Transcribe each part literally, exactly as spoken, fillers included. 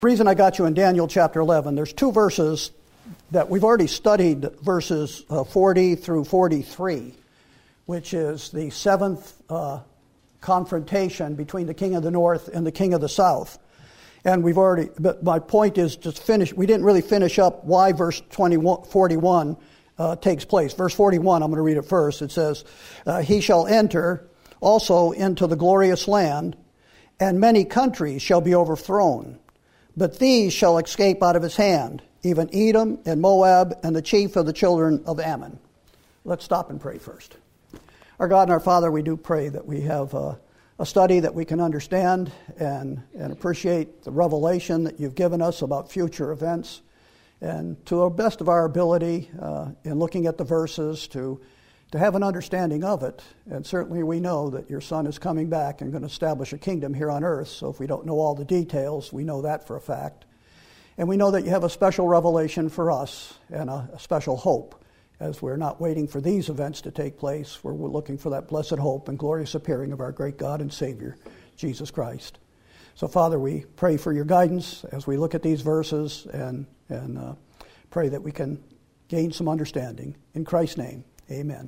The reason I got you in Daniel chapter eleven, there's two verses that we've already studied, verses uh, forty through forty-three, which is the seventh uh, confrontation between the king of the north and the king of the south. And we've already, but my point is just finish, we didn't really finish up why verse twenty-one, forty-one uh, takes place. Verse forty-one, I'm going to read it first. It says, uh, he shall enter also into the glorious land, and many countries shall be overthrown. But these shall escape out of his hand, even Edom and Moab and the chief of the children of Ammon. Let's stop and pray first. Our God and our Father, we do pray that we have a, a study that we can understand and, and appreciate the revelation that you've given us about future events. And to the best of our ability, uh, in looking at the verses, to to have an understanding of it. And certainly we know that your Son is coming back and going to establish a kingdom here on earth. So if we don't know all the details, we know that for a fact. And we know that you have a special revelation for us and a, a special hope. As we're not waiting for these events to take place, we're, we're looking for that blessed hope and glorious appearing of our great God and Savior, Jesus Christ. So Father, we pray for your guidance as we look at these verses and, and uh, pray that we can gain some understanding. In Christ's name, amen.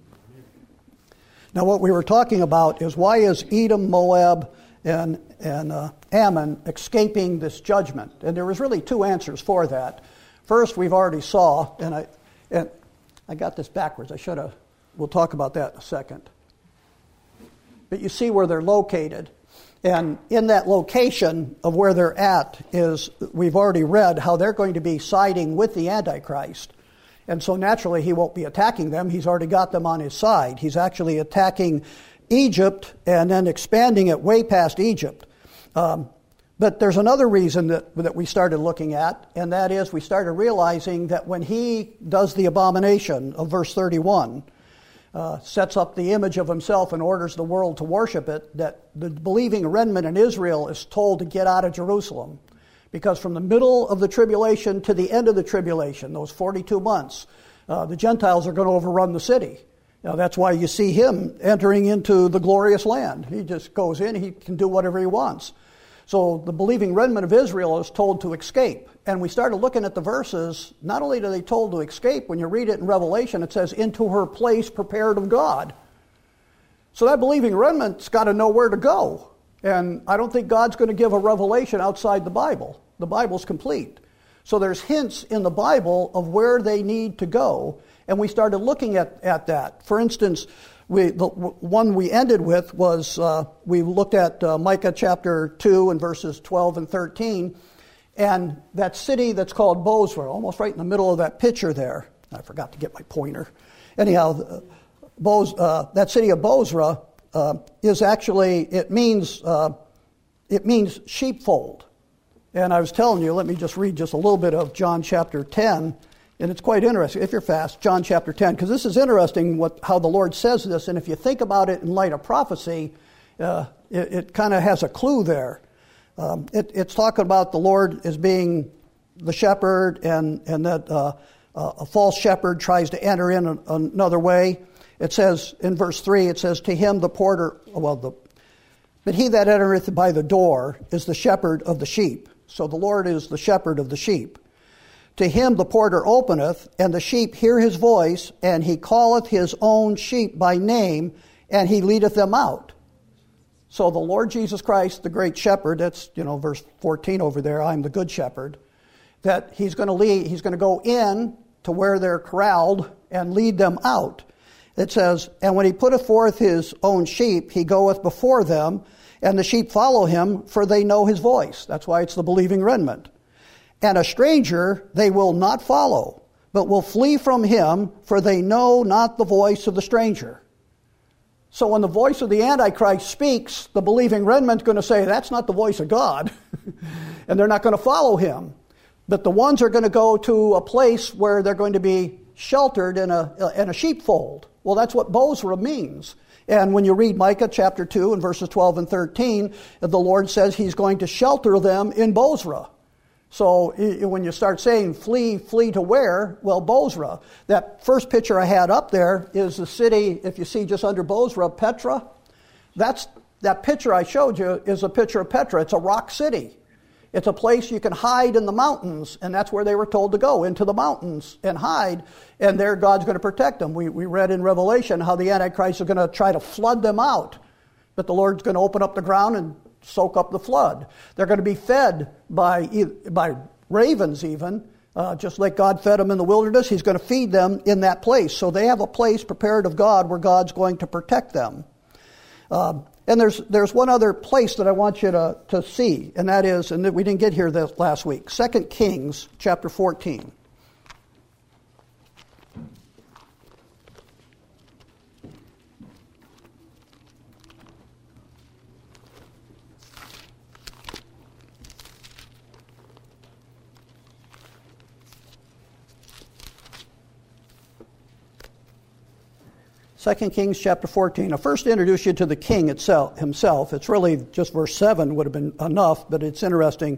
Now, what we were talking about is why is Edom, Moab, and, and uh, Ammon escaping this judgment? And there was really two answers for that. First, we've already saw, and I and I got this backwards. I should have. We'll talk about that in a second. But you see where they're located. And in that location of where they're at is, we've already read how they're going to be siding with the Antichrist. And so naturally he won't be attacking them. He's already got them on his side. He's actually attacking Egypt and then expanding it way past Egypt. Um, but there's another reason that, that we started looking at, and that is we started realizing that when he does the abomination of verse thirty-one, uh, sets up the image of himself and orders the world to worship it, that the believing remnant in Israel is told to get out of Jerusalem. Because from the middle of the tribulation to the end of the tribulation, those forty-two months, uh, the Gentiles are going to overrun the city. Now, that's why you see him entering into the glorious land. He just goes in, he can do whatever he wants. So the believing remnant of Israel is told to escape. And we started looking at the verses. Not only are they told to escape, when you read it in Revelation, it says, into her place prepared of God. So that believing remnant's got to know where to go. And I don't think God's going to give a revelation outside the Bible. The Bible's complete. So there's hints in the Bible of where they need to go. And we started looking at, at that. For instance, we, the one we ended with was, uh, we looked at uh, Micah chapter two and verses twelve and thirteen. And that city that's called Bozrah, almost right in the middle of that picture there. I forgot to get my pointer. Anyhow, uh, Boz, uh, that city of Bozrah uh, is actually, it means, uh, it means sheepfold. And I was telling you, let me just read just a little bit of John chapter ten, and it's quite interesting. If you're fast, John chapter ten, because this is interesting what how the Lord says this, and if you think about it in light of prophecy, uh, it, it kind of has a clue there. Um, it, it's talking about the Lord as being the shepherd, and, and that uh, uh, a false shepherd tries to enter in a, another way. It says in verse three, it says, to him the porter, well, the but he that entereth by the door is the shepherd of the sheep. So the Lord is the shepherd of the sheep. To him the porter openeth, and the sheep hear his voice, and he calleth his own sheep by name, and he leadeth them out. So the Lord Jesus Christ, the great shepherd, that's, you know, verse fourteen over there, I'm the good shepherd, that he's going to lead, he's going to go in to where they're corralled and lead them out. It says, and when he putteth forth his own sheep, he goeth before them, and the sheep follow him, for they know his voice. That's why it's the believing remnant. And a stranger they will not follow, but will flee from him, for they know not the voice of the stranger. So when the voice of the Antichrist speaks, the believing remnant's going to say, that's not the voice of God. And they're not going to follow him. But the ones are going to go to a place where they're going to be sheltered in a, in a sheepfold. Well, that's what Bozrah means. And when you read Micah chapter two and verses twelve and thirteen, the Lord says he's going to shelter them in Bozrah. So when you start saying flee, flee to where? Well, Bozrah. That first picture I had up there is the city, if you see just under Bozrah, Petra. That's, that picture I showed you is a picture of Petra. It's a rock city. It's a place you can hide in the mountains, and that's where they were told to go, into the mountains and hide, and there God's going to protect them. We, we read in Revelation how the Antichrist is going to try to flood them out, but the Lord's going to open up the ground and soak up the flood. They're going to be fed by, by ravens even, uh, just like God fed them in the wilderness. He's going to feed them in that place. So they have a place prepared of God where God's going to protect them. Um, And there's there's one other place that I want you to, to see, and that is, and we didn't get here this last week, Second Kings chapter fourteen. Second Kings chapter fourteen. I'll first introduce you to the king itself, himself. It's really just verse seven would have been enough, but it's interesting.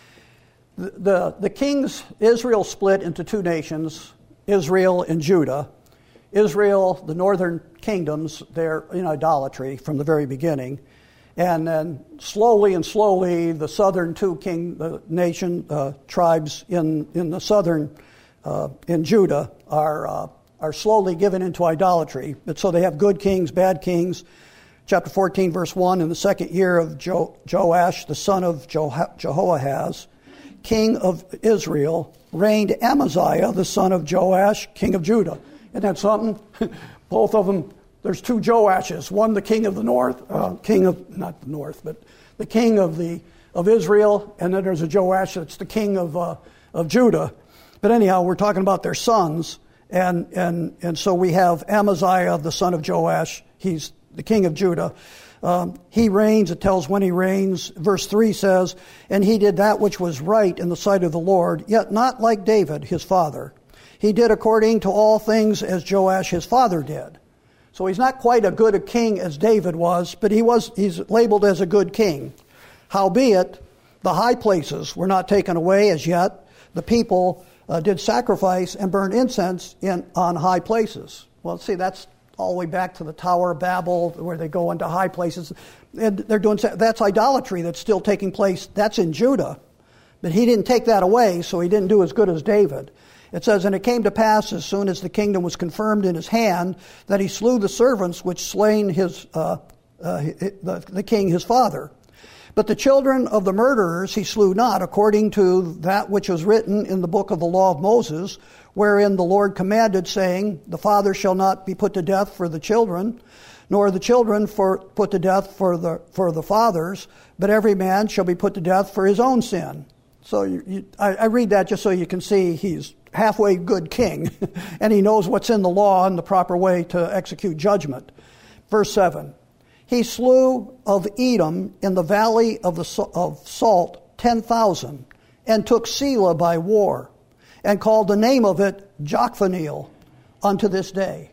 The, the, the kings, Israel split into two nations, Israel and Judah. Israel, the northern kingdoms, they're in idolatry from the very beginning. And then slowly and slowly, the southern two king the nation uh, tribes in, in the southern, uh, in Judah, are uh, are slowly given into idolatry. But so they have good kings, bad kings. Chapter fourteen, verse one, in the second year of jo- Joash, the son of jo- Jehoahaz, king of Israel, reigned Amaziah, the son of Joash, king of Judah. Isn't that something? Both of them, there's two Joashes. One, the king of the north, uh, king of, not the north, but the king of the of Israel, and then there's a Joash that's the king of uh, of Judah. But anyhow, we're talking about their sons. And and and so we have Amaziah, the son of Joash. He's the king of Judah. Um, he reigns. It tells when he reigns. Verse three says, "And he did that which was right in the sight of the Lord, yet not like David his father. He did according to all things as Joash his father did." So he's not quite as good a king as David was, but he was. He's labeled as a good king. Howbeit, the high places were not taken away as yet. The people Uh, did sacrifice and burn incense in on high places. Well, see, that's all the way back to the Tower of Babel, where they go into high places, and they're doing that's idolatry that's still taking place. That's in Judah, but he didn't take that away, so he didn't do as good as David. It says, "And it came to pass as soon as the kingdom was confirmed in his hand, that he slew the servants which slain his uh, uh, the, the king his father. But the children of the murderers he slew not, according to that which was written in the book of the law of Moses, wherein the Lord commanded, saying, The father shall not be put to death for the children, nor the children for put to death for the for the fathers, but every man shall be put to death for his own sin." So you, you, I, I read that just so you can see he's halfway good king, and he knows what's in the law and the proper way to execute judgment. Verse seven. "He slew of Edom in the valley of the of Salt ten thousand, and took Selah by war, and called the name of it Jokthaniel unto this day."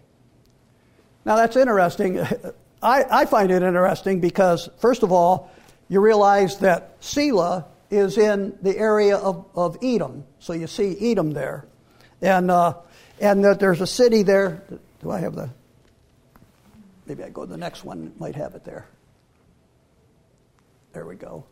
Now that's interesting. I, I find it interesting because, first of all, you realize that Selah is in the area of, of Edom. So you see Edom there. And uh, and that there's a city there. Do I have the... Maybe I go to the next one, might have it there. There we go.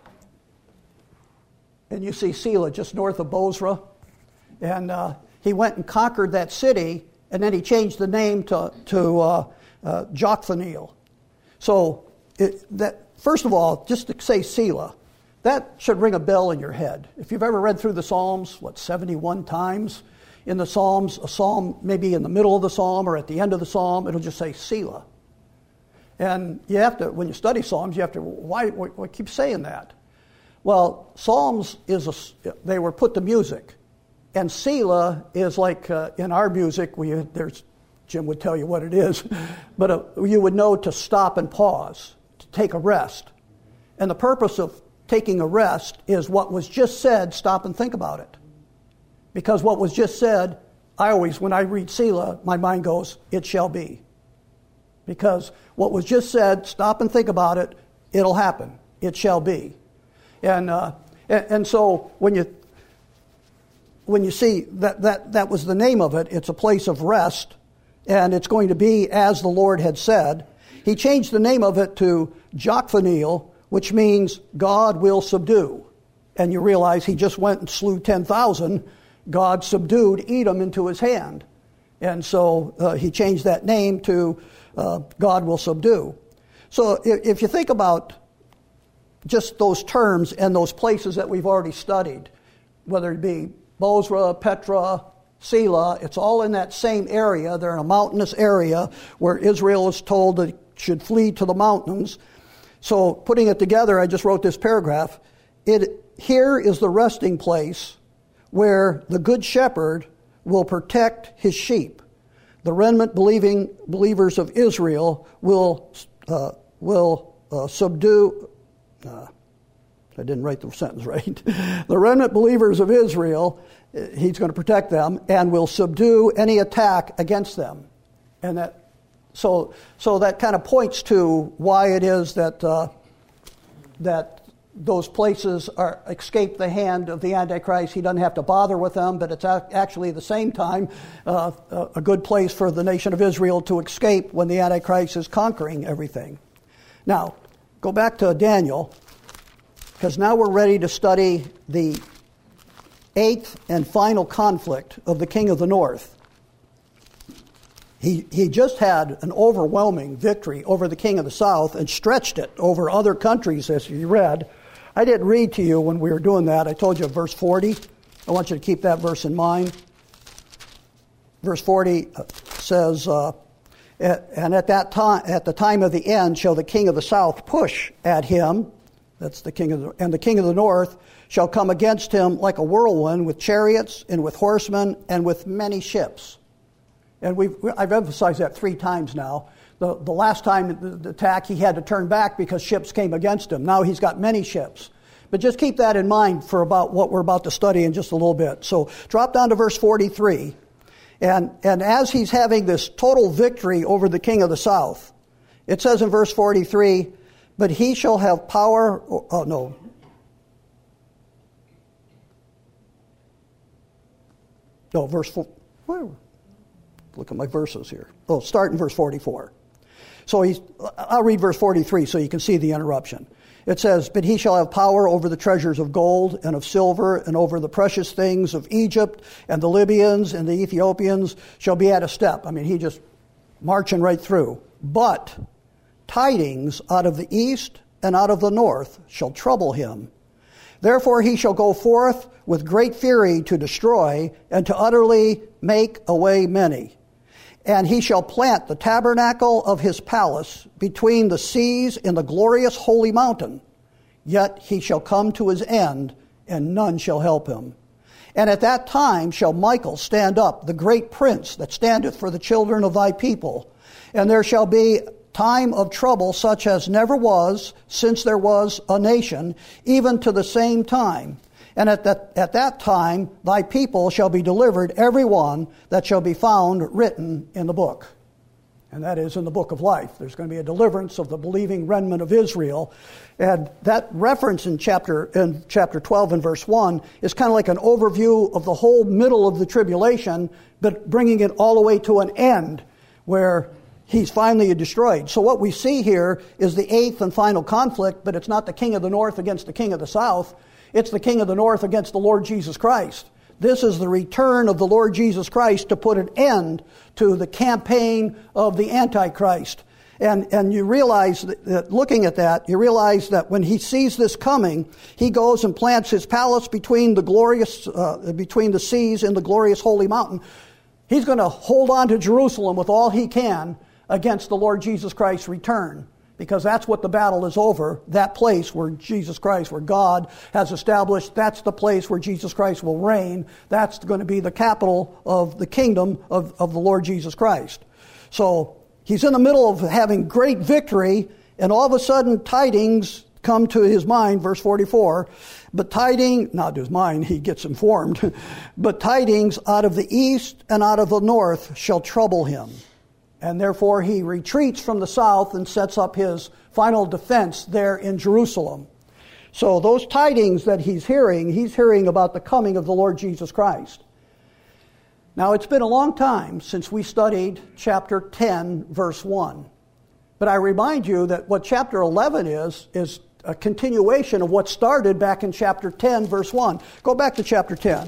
And you see Selah just north of Bozrah. And uh, he went and conquered that city, and then he changed the name to, to uh, uh, Jokthaniel. So, it, that first of all, just to say Selah, that should ring a bell in your head. If you've ever read through the Psalms, what, seventy-one times? In the Psalms, a psalm maybe in the middle of the psalm or at the end of the psalm, it'll just say Selah. And you have to, when you study Psalms, you have to, why, why, why keep saying that? Well, Psalms is a, they were put to music. And Selah is like uh, in our music, we, there's, Jim would tell you what it is, but uh, you would know to stop and pause, to take a rest. And the purpose of taking a rest is what was just said, stop and think about it. Because what was just said, I always, when I read Selah, my mind goes, it shall be. Because what was just said, stop and think about it, it'll happen. It shall be. And uh, and, and so when you when you see that, that that was the name of it, it's a place of rest, and it's going to be as the Lord had said. He changed the name of it to Jokthaniel, which means God will subdue. and you realize he just went and slew ten thousand, God subdued Edom into his hand. And so uh, he changed that name to uh, God will subdue. So if, if you think about just those terms and those places that we've already studied, whether it be Bozrah, Petra, Selah, it's all in that same area. They're in a mountainous area where Israel is told that it should flee to the mountains. So putting it together, I just wrote this paragraph. It, here is the resting place where the good shepherd will protect his sheep. The remnant believing believers of Israel will uh, will uh, subdue. Uh, I didn't write the sentence right. The remnant believers of Israel, he's going to protect them and will subdue any attack against them. And that, so so that kind of points to why it is that uh, that. Those places are escape the hand of the Antichrist. He doesn't have to bother with them, but it's actually at the same time uh, a good place for the nation of Israel to escape when the Antichrist is conquering everything. Now, go back to Daniel, because now we're ready to study the eighth and final conflict of the king of the north. He, he just had an overwhelming victory over the king of the south and stretched it over other countries, as you read. I didn't read to you when we were doing that. I told you verse forty. I want you to keep that verse in mind. Verse forty says, uh, and at that time, at the time of the end, shall the king of the south push at him. That's the king of the, and the king of the north shall come against him like a whirlwind with chariots and with horsemen and with many ships. And we've, I've emphasized that three times now. The, the last time the, the attack, he had to turn back because ships came against him. Now he's got many ships. But just keep that in mind for about what we're about to study in just a little bit. So drop down to verse forty-three. And, and as he's having this total victory over the king of the south, it says in verse forty-three, but he shall have power, oh, oh no. No, verse four. Where? Look at my verses here. Oh, start in verse forty-four. So he's, I'll read verse forty-three so you can see the interruption. It says, but he shall have power over the treasures of gold and of silver and over the precious things of Egypt, and the Libyans and the Ethiopians shall be at a step. I mean, he just marching right through. But tidings out of the east and out of the north shall trouble him. Therefore he shall go forth with great fury to destroy and to utterly make away many. And he shall plant the tabernacle of his palace between the seas in the glorious holy mountain. Yet he shall come to his end, and none shall help him. And at that time shall Michael stand up, the great prince that standeth for the children of thy people. And there shall be time of trouble such as never was since there was a nation, even to the same time. And at that, at that time thy people shall be delivered, every one that shall be found written in the book. And that is in the book of life. There's going to be a deliverance of the believing remnant of Israel. And that reference in chapter in chapter twelve and verse one is kind of like an overview of the whole middle of the tribulation, but bringing it all the way to an end where he's finally destroyed. So what we see here is the eighth and final conflict, but it's not the king of the north against the king of the south. It's the king of the north against the Lord Jesus Christ. This is the return of the Lord Jesus Christ to put an end to the campaign of the Antichrist. And, and you realize that, that looking at that, you realize that when he sees this coming, he goes and plants his palace between the glorious, uh, between the seas in the glorious holy mountain. He's going to hold on to Jerusalem with all he can against the Lord Jesus Christ's return, because that's what the battle is over, that place where Jesus Christ, where God has established, that's the place where Jesus Christ will reign. That's going to be the capital of the kingdom of, of the Lord Jesus Christ. So he's in the middle of having great victory, and all of a sudden tidings come to his mind, verse forty-four. But tidings, not to his mind, he gets informed, but tidings out of the east and out of the north shall trouble him. And therefore he retreats from the south and sets up his final defense there in Jerusalem. So those tidings that he's hearing, he's hearing about the coming of the Lord Jesus Christ. Now it's been a long time since we studied chapter ten, verse one. But I remind you that what chapter eleven is, is a continuation of what started back in chapter ten, verse one. Go back to chapter ten.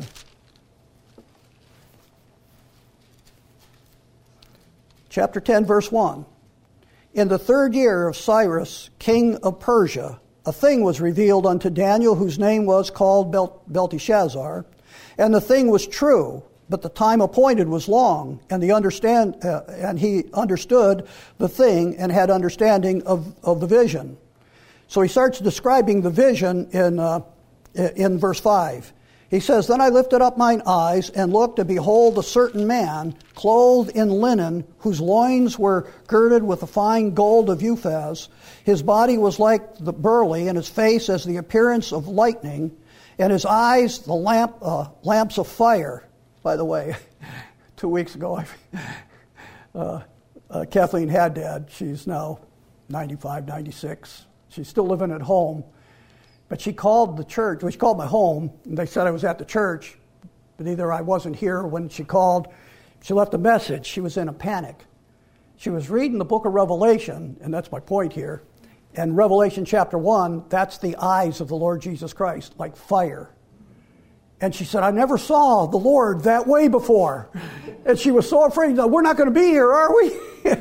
Chapter ten, verse one. In the third year of Cyrus, king of Persia, a thing was revealed unto Daniel, whose name was called Bel- Belteshazzar. And the thing was true, but the time appointed was long, and the understand uh, and he understood the thing and had understanding of, of the vision. So he starts describing the vision in uh, in verse five. He says, Then I lifted up mine eyes and looked, and behold, a certain man, clothed in linen, whose loins were girded with the fine gold of Uphaz. His body was like the burley, and his face as the appearance of lightning, and his eyes the lamp uh, lamps of fire. By the way, two weeks ago, I, uh, uh, Kathleen Haddad, she's now ninety-five, ninety-six. She's still living at home. But she called the church, well, she called my home, and they said I was at the church, but either I wasn't here when she called. She left a message. She was in a panic. She was reading the book of Revelation, and that's my point here. And Revelation chapter one, that's the eyes of the Lord Jesus Christ, like fire. And she said, I never saw the Lord that way before. And she was so afraid, we're not going to be here, are we?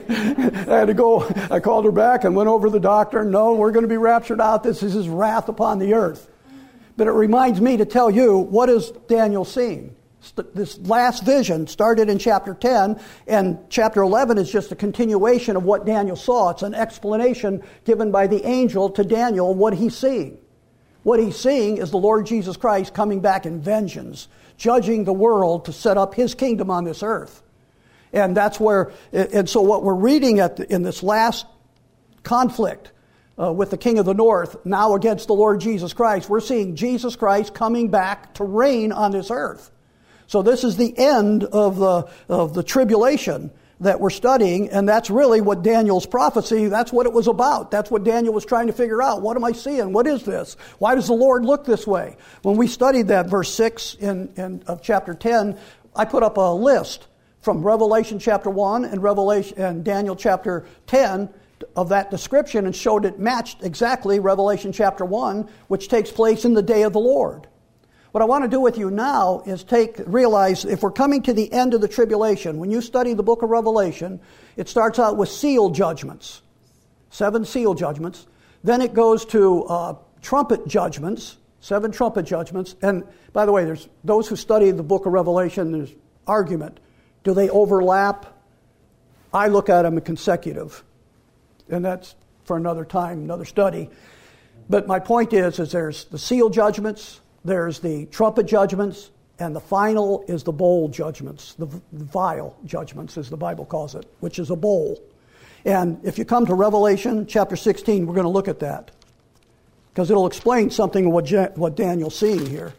I had to go, I called her back and went over to the doctor. No, we're going to be raptured out. This is his wrath upon the earth. But it reminds me to tell you, what is Daniel seeing? This last vision started in chapter ten, and chapter eleven is just a continuation of what Daniel saw. It's an explanation given by the angel to Daniel what he's seeing. What he's seeing is the Lord Jesus Christ coming back in vengeance, judging the world to set up his kingdom on this earth. And that's where, and so what we're reading at the, in this last conflict uh, with the king of the north, now against the Lord Jesus Christ, we're seeing Jesus Christ coming back to reign on this earth. So this is the end of the of the tribulation that we're studying, and that's really what Daniel's prophecy, that's what it was about. That's what Daniel was trying to figure out. What am I seeing? What is this? Why does the Lord look this way? When we studied that verse six in, in of chapter ten, I put up a list from Revelation chapter one and Revelation and Daniel chapter ten of that description, and showed it matched exactly Revelation chapter one, which takes place in the day of the Lord. What I want to do with you now is take realize if we're coming to the end of the tribulation, when you study the book of Revelation, it starts out with seal judgments, seven seal judgments. Then it goes to uh, trumpet judgments, seven trumpet judgments. And by the way, there's those who study the book of Revelation, there's argument. Do they overlap? I look at them as consecutive. And that's for another time, another study. But my point is, is there's the seal judgments, there's the trumpet judgments, and the final is the bowl judgments, the vial judgments, as the Bible calls it, which is a bowl. And if you come to Revelation chapter sixteen, we're going to look at that, because it'll explain something of what, Je- what Daniel's seeing here.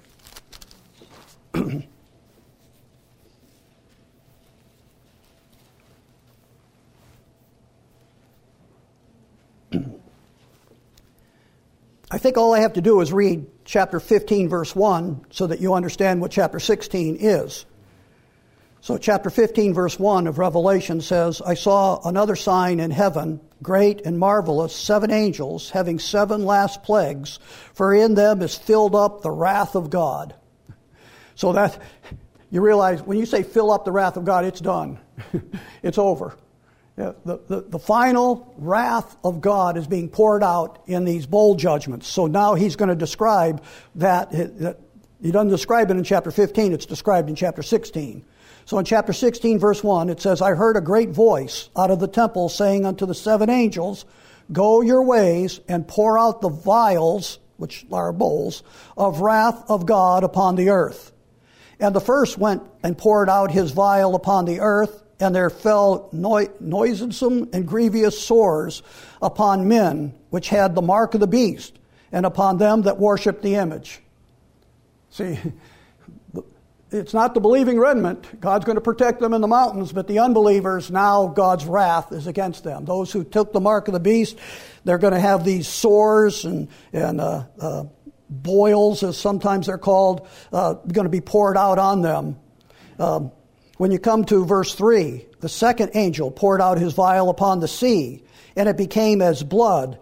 I think all I have to do is read chapter fifteen, verse one, so that you understand what chapter sixteen is. So chapter fifteen, verse one of Revelation says, I saw another sign in heaven, great and marvelous, seven angels, having seven last plagues, for in them is filled up the wrath of God. So that, you realize, when you say fill up the wrath of God, it's done. It's over. Yeah, the, the, the final wrath of God is being poured out in these bowl judgments. So now he's going to describe that, that. He doesn't describe it in chapter fifteen, it's described in chapter sixteen. So in chapter sixteen, verse one, it says, I heard a great voice out of the temple saying unto the seven angels, Go your ways and pour out the vials, which are bowls, of wrath of God upon the earth. And the first went and poured out his vial upon the earth, and there fell no- noisome and grievous sores upon men which had the mark of the beast, and upon them that worshipped the image. See, it's not the believing remnant. God's going to protect them in the mountains, but the unbelievers, now God's wrath is against them. Those who took the mark of the beast, they're going to have these sores and, and uh, uh, boils, as sometimes they're called, uh, going to be poured out on them. Um, When you come to verse three, the second angel poured out his vial upon the sea, and it became as blood,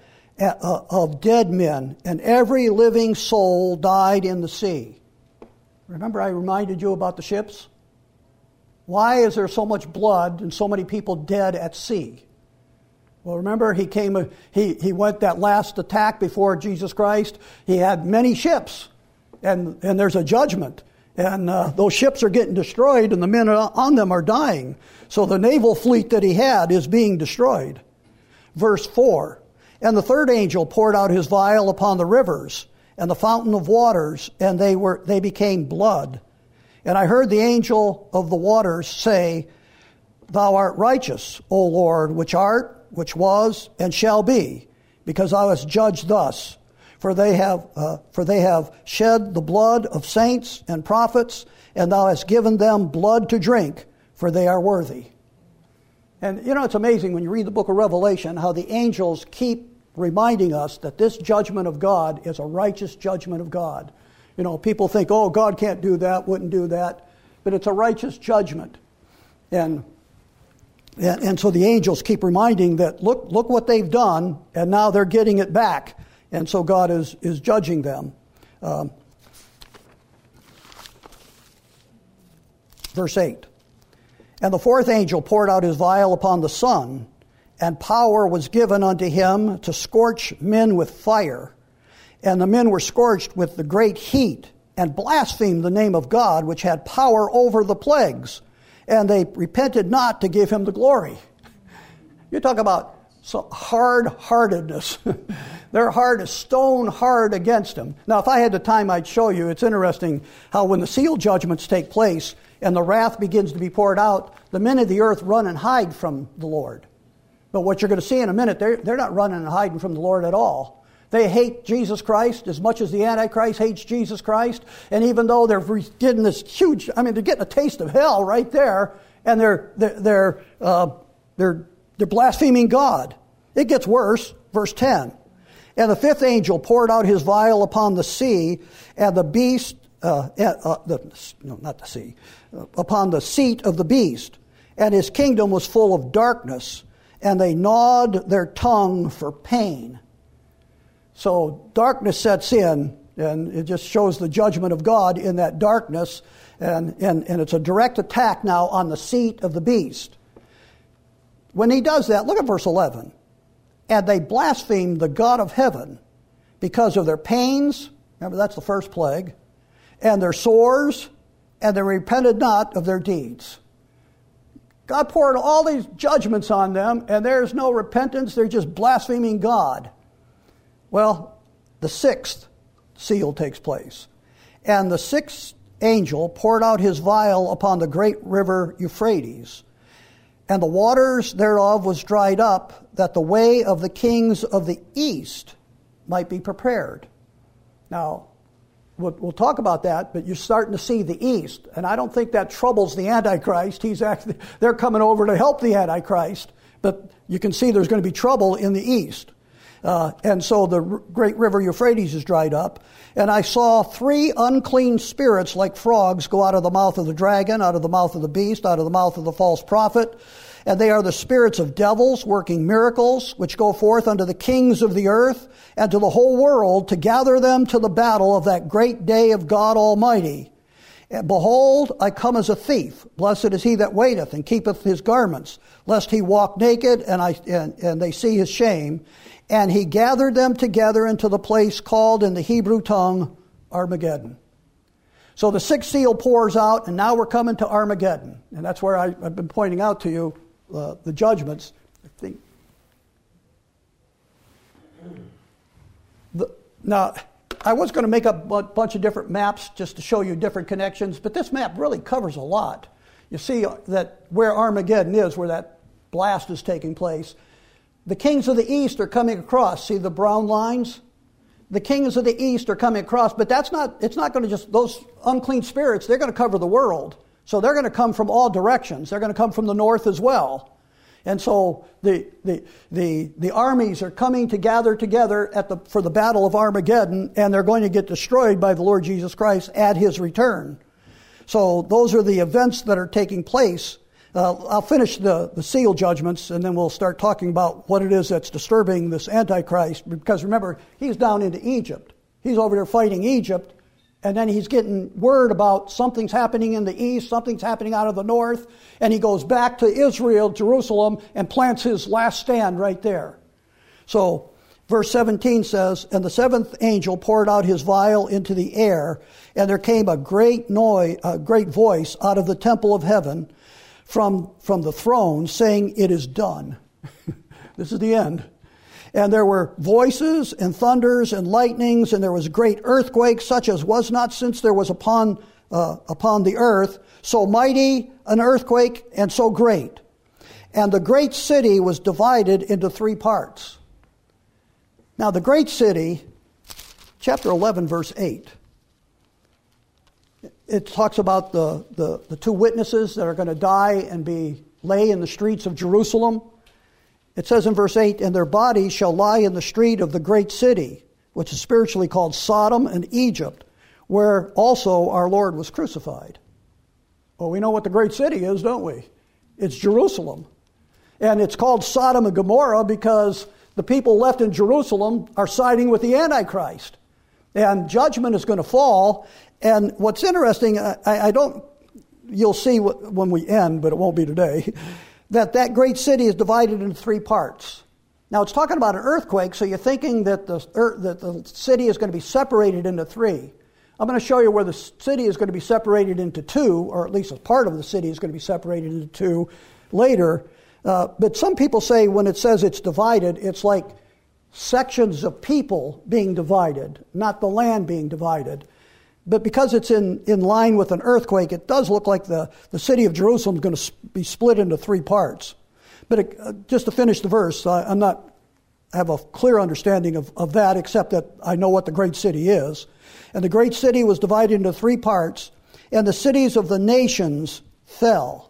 uh, of dead men, and every living soul died in the sea. Remember I reminded you about the ships? Why is there so much blood and so many people dead at sea? Well, remember he came, he, he went that last attack before Jesus Christ. He had many ships, and, and there's a judgment. And uh, those ships are getting destroyed, and the men on them are dying. So the naval fleet that he had is being destroyed. Verse four, and the third angel poured out his vial upon the rivers and the fountain of waters, and they were they became blood. And I heard the angel of the waters say, Thou art righteous, O Lord, which art, which was, and shall be, because thou hast judged thus. For they have uh, for they have shed the blood of saints and prophets, and thou hast given them blood to drink, for they are worthy. And you know, it's amazing when you read the book of Revelation how the angels keep reminding us that this judgment of God is a righteous judgment of God. You know, people think, oh, God can't do that, wouldn't do that. But it's a righteous judgment. And and, and so the angels keep reminding that, look, look what they've done, and now they're getting it back. And so God is, is judging them. Um, verse eight. And the fourth angel poured out his vial upon the sun, and power was given unto him to scorch men with fire. And the men were scorched with the great heat, and blasphemed the name of God, which had power over the plagues. And they repented not to give him the glory. You talk about so hard-heartedness. Their heart is stone hard against him. Now, if I had the time, I'd show you. It's interesting how when the seal judgments take place and the wrath begins to be poured out, the men of the earth run and hide from the Lord. But what you're going to see in a minute, they're, they're not running and hiding from the Lord at all. They hate Jesus Christ as much as the Antichrist hates Jesus Christ. And even though they're getting this huge, I mean, they're getting a taste of hell right there, and they're they're they're uh, they're, they're blaspheming God. It gets worse. Verse ten. And the fifth angel poured out his vial upon the sea, and the beast, uh, uh, the, no, not the sea, uh, upon the seat of the beast, and his kingdom was full of darkness, and they gnawed their tongue for pain. So darkness sets in, and it just shows the judgment of God in that darkness, and, and, and it's a direct attack now on the seat of the beast. When he does that, look at verse eleven. And they blasphemed the God of heaven because of their pains, remember that's the first plague, and their sores, and they repented not of their deeds. God poured all these judgments on them, and there's no repentance, they're just blaspheming God. Well, the sixth seal takes place. And the sixth angel poured out his vial upon the great river Euphrates, and the waters thereof was dried up, that the way of the kings of the east might be prepared. Now, we'll, we'll talk about that, but you're starting to see the east, and I don't think that troubles the Antichrist. He's actually, they're coming over to help the Antichrist, but you can see there's going to be trouble in the east. Uh, and so the r- great river Euphrates is dried up. And I saw three unclean spirits like frogs go out of the mouth of the dragon, out of the mouth of the beast, out of the mouth of the false prophet. And they are the spirits of devils working miracles, which go forth unto the kings of the earth and to the whole world to gather them to the battle of that great day of God Almighty. And behold, I come as a thief. Blessed is he that waiteth and keepeth his garments, lest he walk naked and, I, and, and they see his shame. And he gathered them together into the place called in the Hebrew tongue Armageddon. So the sixth seal pours out, and now we're coming to Armageddon. And that's where I, I've been pointing out to you uh, the judgments. I think. The, now, I was going to make up a bunch of different maps just to show you different connections, but this map really covers a lot. You see that where Armageddon is, where that blast is taking place, the kings of the east are coming across. See the brown lines? The kings of the east are coming across, but that's not, it's not going to just, those unclean spirits, they're going to cover the world. So they're going to come from all directions. They're going to come from the north as well. And so the the the, the armies are coming to gather together at the for the battle of Armageddon, and they're going to get destroyed by the Lord Jesus Christ at his return. So those are the events that are taking place Uh, I'll finish the, the seal judgments, and then we'll start talking about what it is that's disturbing this Antichrist. Because remember, he's down into Egypt. He's over there fighting Egypt, and then he's getting word about something's happening in the east, something's happening out of the north, and he goes back to Israel, Jerusalem, and plants his last stand right there. So, verse seventeen says, "And the seventh angel poured out his vial into the air, and there came a great noise, a great voice out of the temple of heaven, From, from the throne, saying, 'It is done.'" This is the end. "And there were voices and thunders and lightnings, and there was a great earthquake, such as was not since there was upon uh, upon the earth, so mighty an earthquake and so great. And the great city was divided into three parts." Now the great city, chapter eleven, verse eight. It talks about the, the, the two witnesses that are going to die and be lay in the streets of Jerusalem. It says in verse eight, "And their bodies shall lie in the street of the great city, which is spiritually called Sodom and Egypt, where also our Lord was crucified." Well, we know what the great city is, don't we? It's Jerusalem. And it's called Sodom and Gomorrah because the people left in Jerusalem are siding with the Antichrist. And judgment is going to fall. And what's interesting, I, I don't, you'll see when we end, but it won't be today, that that great city is divided into three parts. Now, it's talking about an earthquake, so you're thinking that the, that the city is going to be separated into three. I'm going to show you where the city is going to be separated into two, or at least a part of the city is going to be separated into two later. Uh, but some people say when it says it's divided, it's like sections of people being divided, not the land being divided. But because it's in, in line with an earthquake, it does look like the, the city of Jerusalem is going to be split into three parts. But it, uh, just to finish the verse, I, I'm not have a clear understanding of, of that, except that I know what the great city is. "And the great city was divided into three parts, and the cities of the nations fell."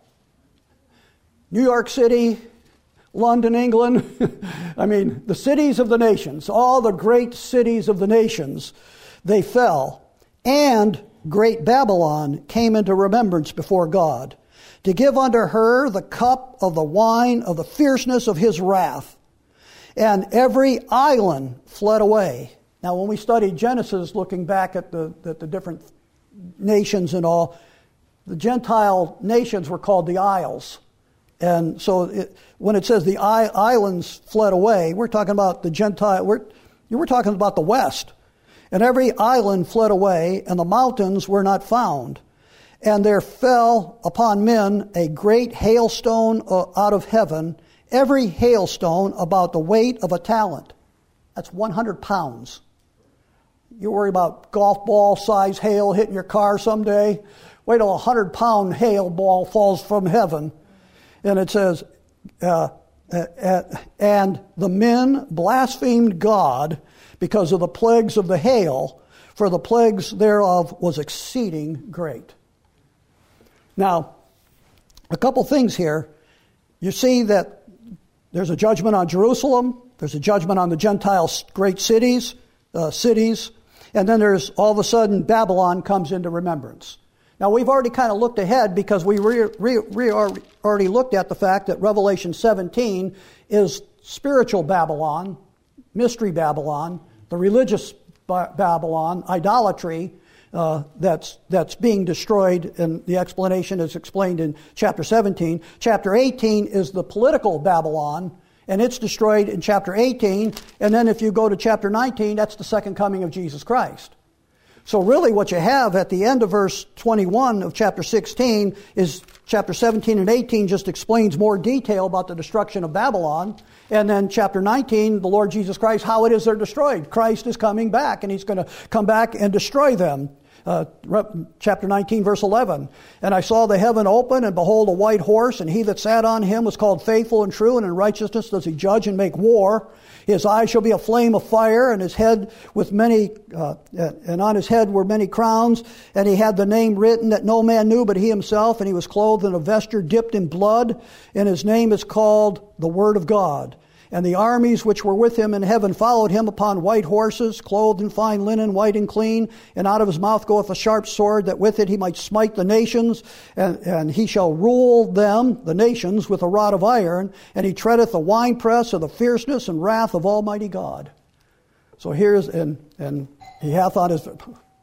New York City, London, England, I mean, the cities of the nations, all the great cities of the nations, they fell. "And great Babylon came into remembrance before God, to give unto her the cup of the wine of the fierceness of his wrath. And every island fled away." Now, when we studied Genesis, looking back at the, at the different nations and all, the Gentile nations were called the isles. And so it, when it says the islands fled away, we're talking about the Gentile, we're, we're talking about the West. "And every island fled away, and the mountains were not found. And there fell upon men a great hailstone out of heaven, every hailstone about the weight of a talent." That's one hundred pounds. You worry about golf ball size hail hitting your car someday? Wait till a one hundred pound hail ball falls from heaven. And it says, uh, uh, "And the men blasphemed God because of the plagues of the hail, for the plagues thereof was exceeding great." Now, a couple things here. You see that there's a judgment on Jerusalem, there's a judgment on the Gentile great cities, uh, cities, and then there's all of a sudden Babylon comes into remembrance. Now, we've already kind of looked ahead because we re, re, re, already looked at the fact that Revelation seventeen is spiritual Babylon, mystery Babylon, the religious Babylon, idolatry, uh, that's that's being destroyed, and the explanation is explained in chapter seventeen. Chapter eighteen is the political Babylon, and it's destroyed in chapter eighteen. And then if you go to chapter nineteen, that's the second coming of Jesus Christ. So really what you have at the end of verse twenty-one of chapter sixteen is chapter seventeen and eighteen just explains more detail about the destruction of Babylon. And then chapter nineteen, the Lord Jesus Christ, how it is they're destroyed. Christ is coming back, and he's going to come back and destroy them. Uh, chapter nineteen, verse eleven. "And I saw the heaven open, and behold, a white horse, and he that sat on him was called Faithful and True, and in righteousness does he judge and make war. His eyes shall be a flame of fire, and his head with many, uh, and on his head were many crowns. And he had the name written that no man knew but he himself, and he was clothed in a vesture dipped in blood, and his name is called the Word of God. And the armies which were with him in heaven followed him upon white horses, clothed in fine linen, white and clean. And out of his mouth goeth a sharp sword, that with it he might smite the nations. And, and he shall rule them, the nations, with a rod of iron. And he treadeth the winepress of the fierceness and wrath of Almighty God. So here's, and, and he hath on his...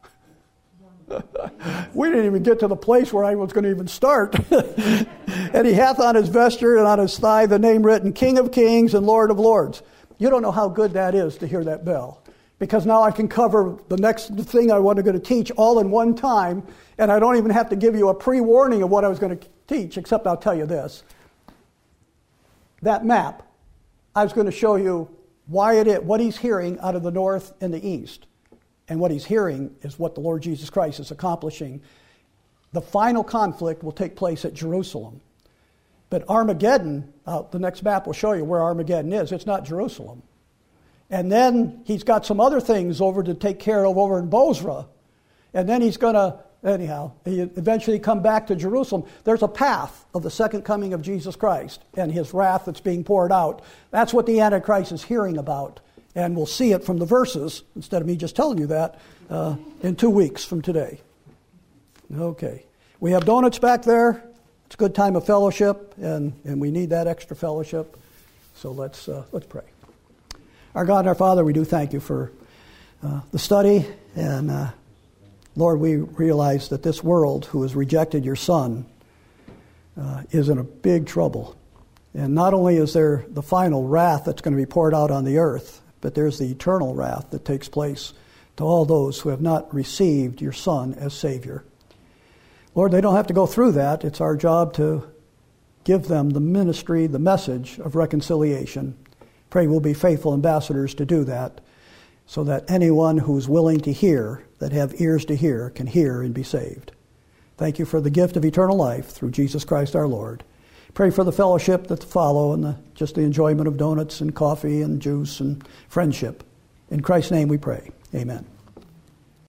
We didn't even get to the place where I was going to even start. And he hath on his vesture and on his thigh the name written, King of Kings and Lord of Lords. You don't know how good that is to hear that bell. Because now I can cover the next thing I was going to teach all in one time, and I don't even have to give you a pre-warning of what I was going to teach, except I'll tell you this. That map, I was going to show you why it is, what he's hearing out of the north and the east. And what he's hearing is what the Lord Jesus Christ is accomplishing. The final conflict will take place at Jerusalem. But Armageddon, uh, the next map will show you where Armageddon is. It's not Jerusalem. And then he's got some other things over to take care of over in Bozrah. And then he's going to, anyhow, he eventually come back to Jerusalem. There's a path of the second coming of Jesus Christ and his wrath that's being poured out. That's what the Antichrist is hearing about. And we'll see it from the verses, instead of me just telling you that, uh, in two weeks from today. Okay. We have donuts back there. It's a good time of fellowship, and, and we need that extra fellowship. So let's uh, let's pray. Our God and our Father, we do thank you for uh, the study. And, uh, Lord, we realize that this world, who has rejected your Son, uh, is in a big trouble. And not only is there the final wrath that's going to be poured out on the earth, but there's the eternal wrath that takes place to all those who have not received your Son as Savior. Lord, they don't have to go through that. It's our job to give them the ministry, the message of reconciliation. Pray we'll be faithful ambassadors to do that, so that anyone who's willing to hear, that have ears to hear, can hear and be saved. Thank you for the gift of eternal life through Jesus Christ our Lord. Pray for the fellowship that follow and the, just the enjoyment of donuts and coffee and juice and friendship. In Christ's name we pray. Amen.